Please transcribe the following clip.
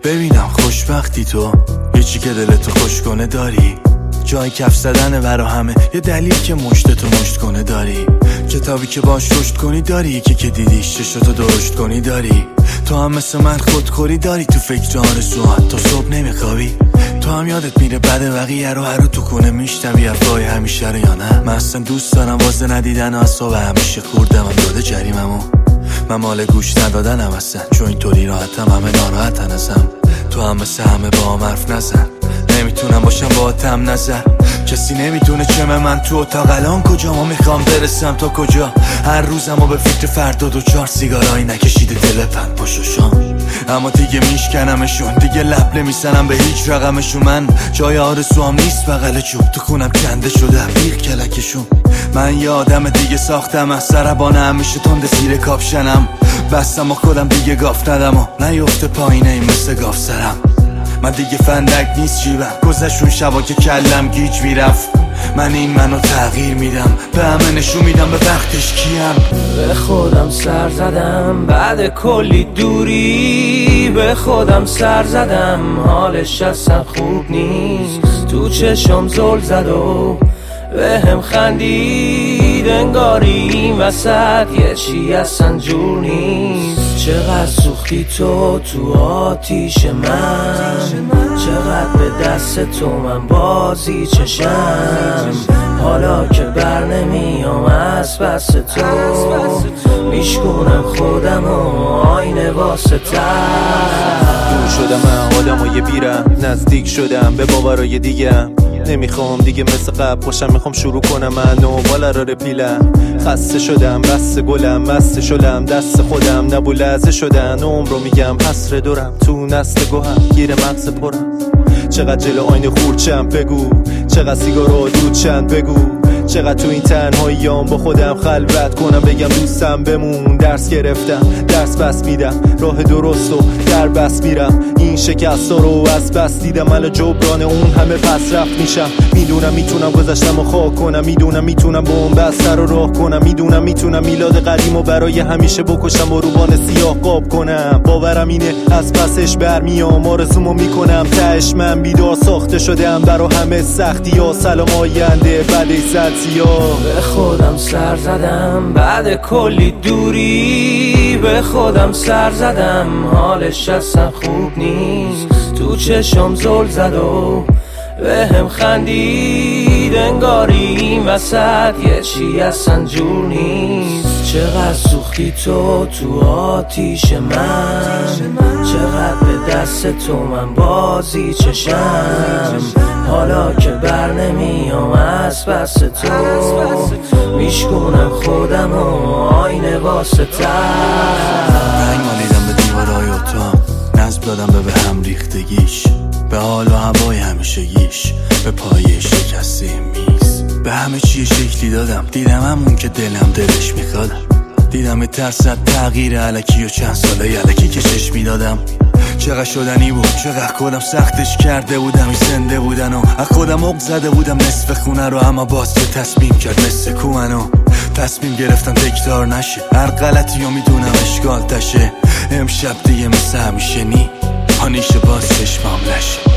ببینم خوشبختی تو، یه چی که دلتو خوش کنه داری، جای کف زدنه برا همه، یه دلیل که مشتتو مشت کنه داری، کتابی که باش رشد کنی داری، یکی که دیدیش چشتو درشت کنی داری، تو هم مثل من خودخوری داری، تو فکر آرزوات تو صبح نمیخوابی، تو هم یادت میره بعد بقیه رو هر تو کنه میشنوی حرفای همیشه رو یا نه؟ من اصلا دوست دارم واسه ندیدن اصابه همیشه خوردم هم داده جریممو، من مال گوش ندادنم اصلا، چون اینطوری راحتم همه ناراحتن ازم، تو هم مثل همه با هم حرف نزن، نمیتونم باشم با تم نظر، کسی نمیدونه چمه من تو اتاق الان کجا، ما میخوام برسم تا کجا، هر روزم و به فکر فردا دو چار سیگارایی نکشیده دل پن پاشوشان، اما دیگه میشکنمشون، دیگه لب نمیزنم به هیچ رقمشون، من جای آرزوام نیست بغل چوب، تو خونم کنده شده بیغ کلکشون، من یه آدم دیگه ساختم از سربانه همیشه تند زیر کاپشنم، بستم و خودم دیگه گاف ندم و نیفته پایینه این مثل گاف سرم، من دیگه فندک نیست جیبم، گذشون شبا که کلم گیج میرفت، من این منو تغییر میدم، به همه نشون میدم به وقتش کیم، به خودم سر زدم بعد کلی دوری، به خودم سر زدم حالش اصلا خوب نیست، تو چشم زل زد و به هم خندید، انگاری این وسط یه چی اصلا جور نیست، چقدر سوختی تو آتیش من، چقدر به دست تو من بازی چشم، حالا که بر نمیام از پس تو، میشکنم خودم و آینه واسه دور شدم من آدم و یه بیرم، نزدیک شدم به باورای دیگم، نمیخوام دیگه مثل قبل باشم، میخوام شروع کنم من و بالا رو رپیلم، خسته شدم بس گلم مست شدم دست خودم نبو لحظه شدن، عمر رو میگم حسر دورم تو نسل گوهم گیر مغز پرم، چقدر جلو آینه خورچم بگو، چقدر سیگارو دود چند بگو، چقدر تو این تنهاییام با خودم خلوت کنم، بگم دوستم بمون، درس گرفتم درس بس میدم، راه درست و در بس میرم، این شکست رو از بس دیدم، الان جبران اون همه پس رفت میشم، میدونم میتونم گذشتم و خاک کنم، میدونم میتونم بوم بستر رو راه کنم، میدونم میتونم میلاد قدیم و برای همیشه بکشم و روبان سیاه قاب کنم، باورم اینه از پسش برمیام، آرزومو میکنم تهش من بیدار ساخته شدم برا همه سختی ها، سلام آینده بعد به خودم سر زدم بعد کلی دوری، به خودم سر زدم حالش اصلا خوب نیست، تو چشم زل زد و به هم خندید، انگاری این وسط یه چی اصلا جور نیست، چقدر سوختی تو آتیش من، چقدر به دست تو من بازی چشم، حالا که بر نمیام از پس تو، میشکنم خودم و آینه واسه رنگ مالیدم به دیوارای اتاق، نظم دادم به هم ریختگیش، به حال و هوای همیشگیش، به پایه شکسته میز، به همه چی شکلی دادم، دیدم همون که دلم دلش میخوادم، دیدم ترسد تغییر علکی و چند ساله یلکی که چشمی دادم، چقدر شدنی بود، چقدر خودم سختش کرده بودم، این زنده بودن و از خودم عق زده بودم نصف خونه رو، اما باز که تصمیم کرد مثل کومنو، تصمیم گرفتم تکرار نشه، هر غلطی رو میدونم اشکال تشه، امشب دیگه مثل همیشه نی، هانیشه باز چشمام لشه.